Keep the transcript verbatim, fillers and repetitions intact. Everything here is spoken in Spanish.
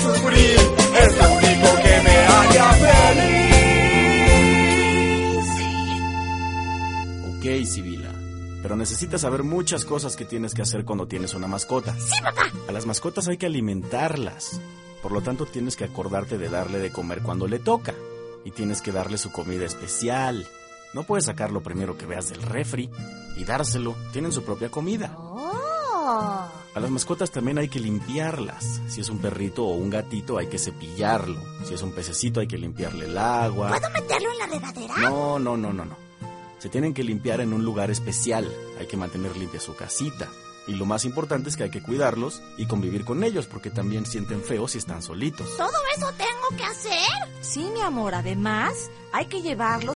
sufrir es lo único que me haría feliz. Ok, Sibila, pero necesitas saber muchas cosas que tienes que hacer cuando tienes una mascota. ¡Sí, papá! A las mascotas hay que alimentarlas. Por lo tanto, tienes que acordarte de darle de comer cuando le toca. Y tienes que darle su comida especial. No puedes sacar lo primero que veas del refri y dárselo. Tienen su propia comida. Oh. A las mascotas también hay que limpiarlas. Si es un perrito o un gatito, hay que cepillarlo. Si es un pececito, hay que limpiarle el agua. ¿Puedo meterlo en la regadera? No, no, no, no, no. Se tienen que limpiar en un lugar especial. Hay que mantener limpia su casita. Y lo más importante es que hay que cuidarlos y convivir con ellos, porque también sienten feo si están solitos. ¿Todo eso tengo que hacer? Sí, mi amor, además hay que llevarlos